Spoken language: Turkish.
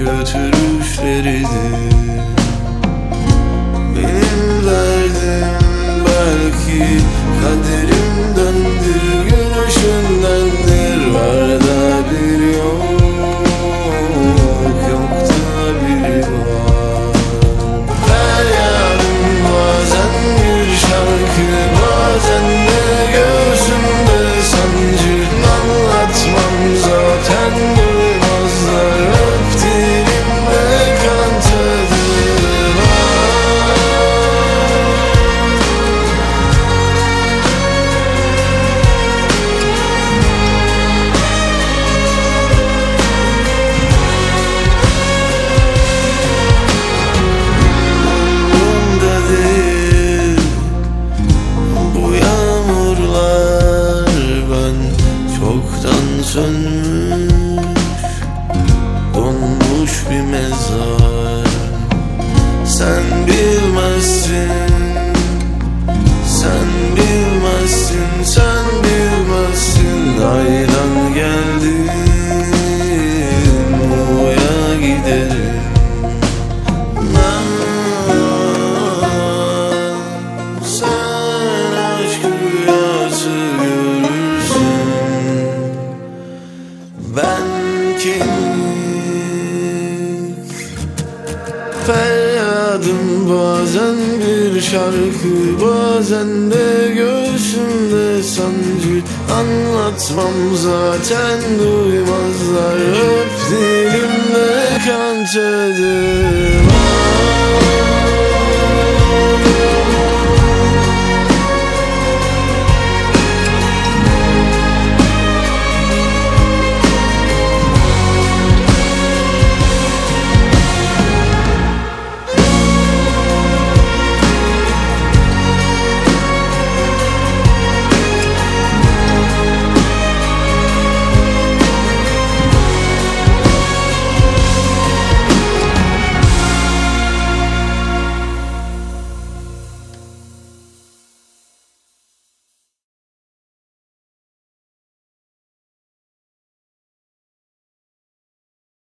götürüşleridir. Benim derdim belki kaderimdendir, gün ışığındandır. Var da bir yok, yok da bir var. Feryadım bazen bir şarkı, bazen de göğsümde sancı. Anlatmam zaten duymazlar, öp dilimde kan tadı var. Umurumda değil bu yağmurlar, ben çoktan sönmüş, donmuş bir mezar. Sen bilmezsin, sen bilmezsin, sen bilmezsin. Aydan geldim, Muğla'ya giderim. Sen aşk rüyası görürsün, ben kemik. Feryadım bazen bir şarkı, bazen de göğsümde sancı. Anlatmam zaten duymazlar, öp dilimde kan tadı.